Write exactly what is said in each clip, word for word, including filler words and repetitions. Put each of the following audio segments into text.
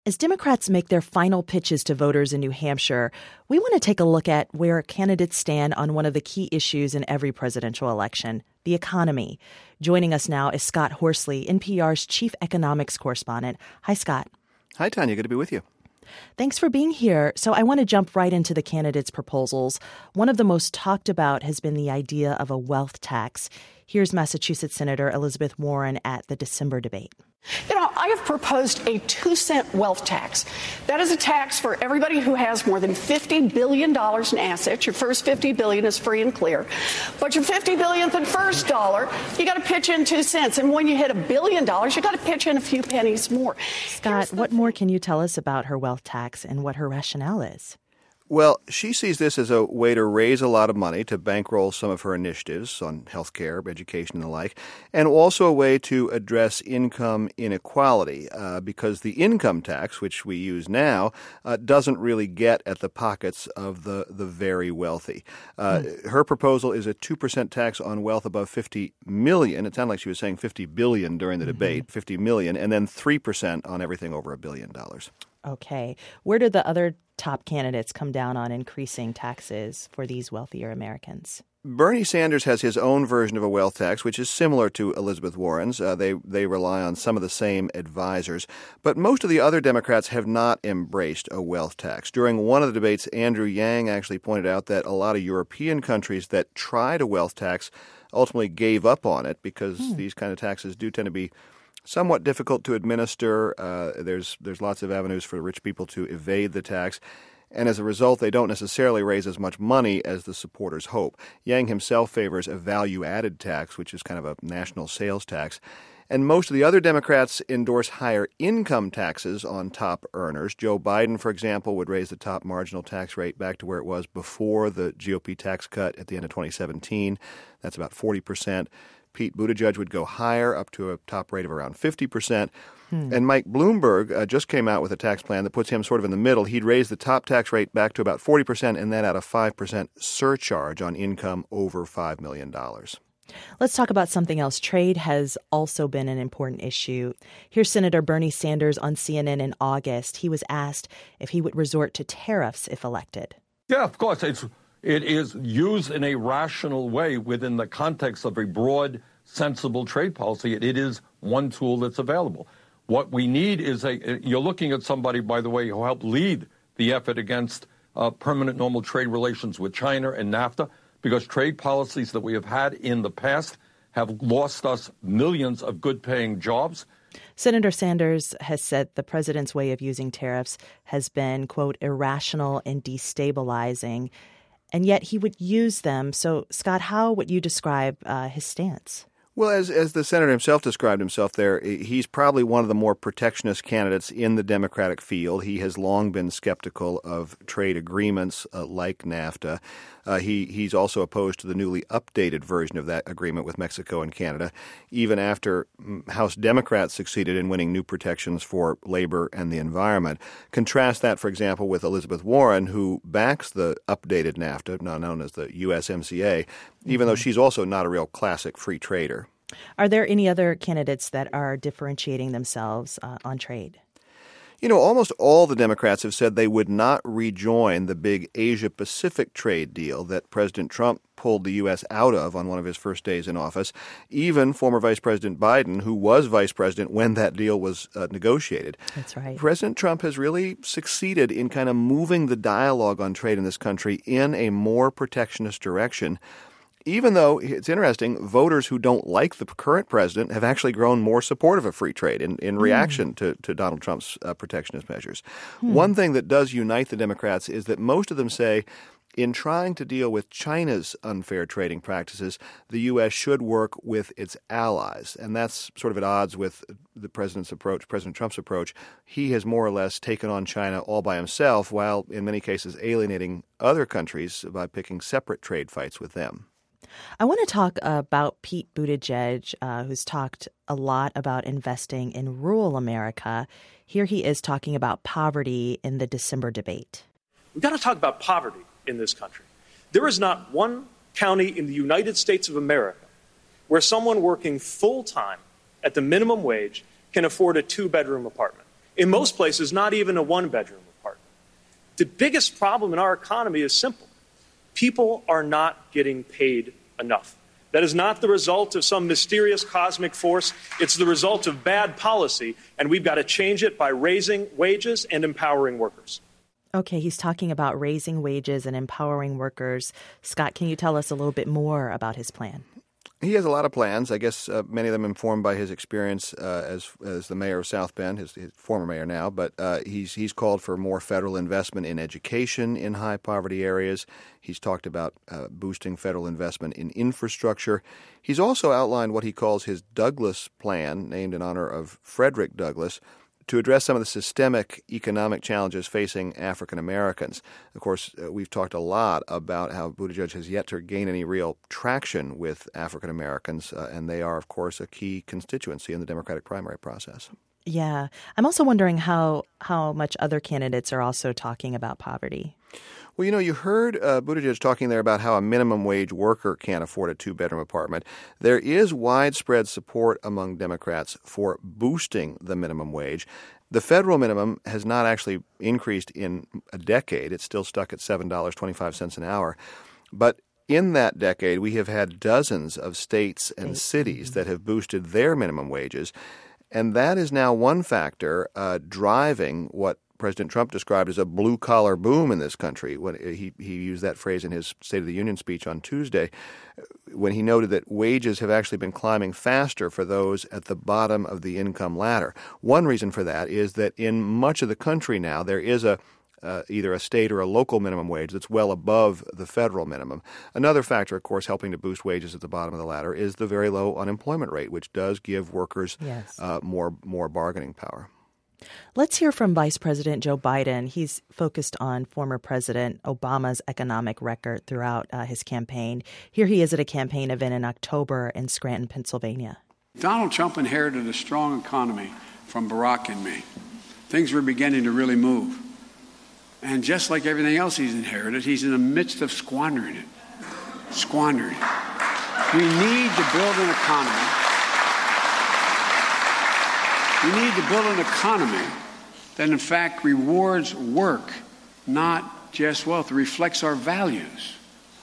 As Democrats make their final pitches to voters in New Hampshire, we want to take a look at where candidates stand on one of the key issues in every presidential election, the economy. Joining us now is Scott Horsley, N P R's chief economics correspondent. Hi, Scott. Hi, Tanya. Good to be with you. Thanks for being here. So I want to jump right into the candidates' proposals. One of the most talked about has been the idea of a wealth tax. Here's Massachusetts Senator Elizabeth Warren at the December debate. You know, I have proposed a two-cent wealth tax. That is a tax for everybody who has more than fifty billion dollars in assets. Your first fifty billion dollars is free and clear. But your fifty billionth and first dollar, you got to pitch in two cents. And when you hit a billion dollars, you got to pitch in a few pennies more. Scott, what more can you tell us about her wealth tax and what her rationale is? Well, she sees this as a way to raise a lot of money to bankroll some of her initiatives on health care, education, and the like, and also a way to address income inequality uh, because the income tax, which we use now, uh, doesn't really get at the pockets of the, the very wealthy. Uh, mm. Her proposal is a two percent tax on wealth above fifty million dollars. It sounded like she was saying fifty billion dollars during the mm-hmm. debate, fifty million dollars, and then three percent on everything over a billion dollars. Okay. Where do the other top candidates come down on increasing taxes for these wealthier Americans? Bernie Sanders has his own version of a wealth tax, which is similar to Elizabeth Warren's. Uh, they they rely on some of the same advisors. But most of the other Democrats have not embraced a wealth tax. During one of the debates, Andrew Yang actually pointed out that a lot of European countries that tried a wealth tax ultimately gave up on it because hmm. these kind of taxes do tend to be somewhat difficult to administer. Uh, there's there's lots of avenues for rich people to evade the tax. And as a result, they don't necessarily raise as much money as the supporters hope. Yang himself favors a value-added tax, which is kind of a national sales tax. And most of the other Democrats endorse higher income taxes on top earners. Joe Biden, for example, would raise the top marginal tax rate back to where it was before the G O P tax cut at the end of twenty seventeen. That's about forty percent. Pete Buttigieg would go higher, up to a top rate of around fifty percent. Hmm. And Mike Bloomberg uh, just came out with a tax plan that puts him sort of in the middle. He'd raise the top tax rate back to about forty percent and then add a five percent surcharge on income over five million dollars. Let's talk about something else. Trade has also been an important issue. Here's Senator Bernie Sanders on C N N in August. He was asked if he would resort to tariffs if elected. Yeah, of course. It's It is used in a rational way within the context of a broad, sensible trade policy. It is one tool that's available. What we need is a, you're looking at somebody, by the way, who helped lead the effort against uh, permanent normal trade relations with China and NAFTA, because trade policies that we have had in the past have lost us millions of good-paying jobs. Senator Sanders has said the president's way of using tariffs has been, quote, irrational and destabilizing. And yet he would use them. So, Scott, how would you describe uh, his stance? Well, as as the senator himself described himself there, he's probably one of the more protectionist candidates in the Democratic field. He has long been skeptical of trade agreements uh, like NAFTA. Uh, he he's also opposed to the newly updated version of that agreement with Mexico and Canada, even after House Democrats succeeded in winning new protections for labor and the environment. Contrast that, for example, with Elizabeth Warren, who backs the updated NAFTA, now known as the U S M C A, even mm-hmm. though she's also not a real classic free trader. Are there any other candidates that are differentiating themselves uh, on trade? You know, almost all the Democrats have said they would not rejoin the big Asia-Pacific trade deal that President Trump pulled the U S out of on one of his first days in office. Even former Vice President Biden, who was vice president when that deal was uh, negotiated. That's right. President Trump has really succeeded in kind of moving the dialogue on trade in this country in a more protectionist direction. Even though, it's interesting, voters who don't like the current president have actually grown more supportive of free trade in, in reaction mm. to, to Donald Trump's uh, protectionist measures. Mm. One thing that does unite the Democrats is that most of them say in trying to deal with China's unfair trading practices, the U S should work with its allies. And that's sort of at odds with the president's approach, President Trump's approach. He has more or less taken on China all by himself, while in many cases alienating other countries by picking separate trade fights with them. I want to talk about Pete Buttigieg, uh, who's talked a lot about investing in rural America. Here he is talking about poverty in the December debate. We've got to talk about poverty in this country. There is not one county in the United States of America where someone working full-time at the minimum wage can afford a two-bedroom apartment. In most places, not even a one-bedroom apartment. The biggest problem in our economy is simple. People are not getting paid enough. That is not the result of some mysterious cosmic force. It's the result of bad policy, and we've got to change it by raising wages and empowering workers. Okay, he's talking about raising wages and empowering workers. Scott, can you tell us a little bit more about his plan? He has a lot of plans. I guess uh, many of them informed by his experience uh, as as the mayor of South Bend, his, his former mayor now. But uh, he's he's called for more federal investment in education in high poverty areas. He's talked about uh, boosting federal investment in infrastructure. He's also outlined what he calls his Douglass Plan, named in honor of Frederick Douglass, to address some of the systemic economic challenges facing African Americans. Of course, uh, we've talked a lot about how Buttigieg has yet to gain any real traction with African Americans, uh, and they are, of course, a key constituency in the Democratic primary process. Yeah. I'm also wondering how how much other candidates are also talking about poverty. Well, you know, you heard uh, Buttigieg talking there about how a minimum wage worker can't afford a two-bedroom apartment. There is widespread support among Democrats for boosting the minimum wage. The federal minimum has not actually increased in a decade. It's still stuck at seven dollars and twenty-five cents an hour. But in that decade, we have had dozens of states and cities that have boosted their minimum wages. And that is now one factor uh, driving what President Trump described as a blue-collar boom in this country. When he, he used that phrase in his State of the Union speech on Tuesday, when he noted that wages have actually been climbing faster for those at the bottom of the income ladder. One reason for that is that in much of the country now, there is a Uh, either a state or a local minimum wage that's well above the federal minimum. Another factor, of course, helping to boost wages at the bottom of the ladder is the very low unemployment rate, which does give workers yes. uh, more more bargaining power. Let's hear from Vice President Joe Biden. He's focused on former President Obama's economic record throughout uh, his campaign. Here he is at a campaign event in October in Scranton, Pennsylvania. Donald Trump inherited a strong economy from Barack and me. Things were beginning to really move. And just like everything else he's inherited, he's in the midst of squandering it. Squandering it. We need to build an economy. We need to build an economy that, in fact, rewards work, not just wealth. It reflects our values.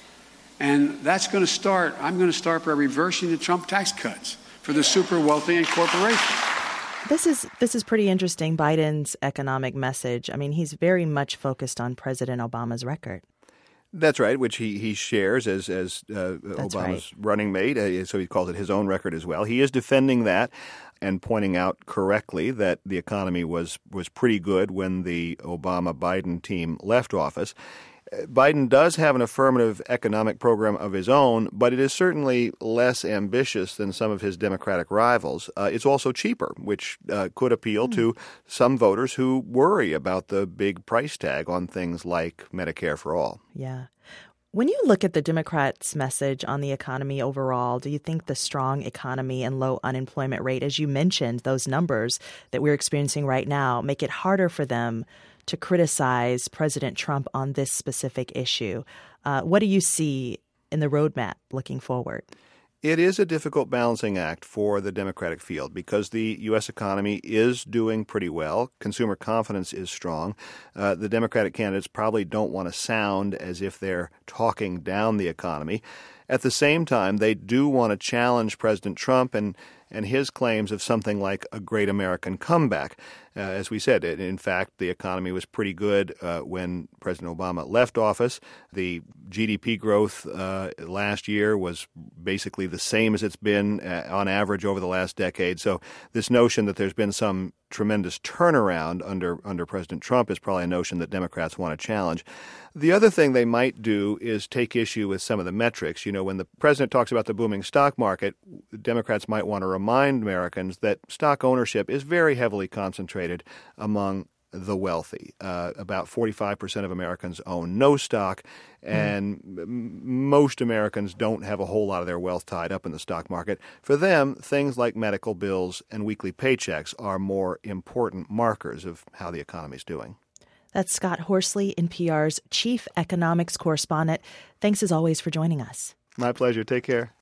And that's going to start, I'm going to start by reversing the Trump tax cuts for the super wealthy and corporations. This is this is pretty interesting, Biden's economic message. I mean, he's very much focused on President Obama's record. That's right, which he, he shares as as uh, Obama's right. running mate, uh, so he calls it his own record as well. He is defending that and pointing out correctly that the economy was, was pretty good when the Obama-Biden team left office. Biden does have an affirmative economic program of his own, but it is certainly less ambitious than some of his Democratic rivals. Uh, it's also cheaper, which uh, could appeal mm. to some voters who worry about the big price tag on things like Medicare for All. Yeah. When you look at the Democrats' message on the economy overall, do you think the strong economy and low unemployment rate, as you mentioned, those numbers that we're experiencing right now, make it harder for them to criticize President Trump on this specific issue? Uh, what do you see in the roadmap looking forward? It is a difficult balancing act for the Democratic field because the U S economy is doing pretty well. Consumer confidence is strong. Uh, the Democratic candidates probably don't want to sound as if they're talking down the economy. At the same time, they do want to challenge President Trump and and his claims of something like a great American comeback. Uh, as we said, in fact, the economy was pretty good uh, when President Obama left office. The G D P growth uh, last year was basically the same as it's been uh, on average over the last decade. So this notion that there's been some tremendous turnaround under under President Trump is probably a notion that Democrats want to challenge. The other thing they might do is take issue with some of the metrics. You know, when the president talks about the booming stock market, Democrats might want to remind Americans that stock ownership is very heavily concentrated among the wealthy. Uh, about forty-five percent of Americans own no stock, and mm. m- most Americans don't have a whole lot of their wealth tied up in the stock market. For them, things like medical bills and weekly paychecks are more important markers of how the economy is doing. That's Scott Horsley, N P R's chief economics correspondent. Thanks as always for joining us. My pleasure. Take care.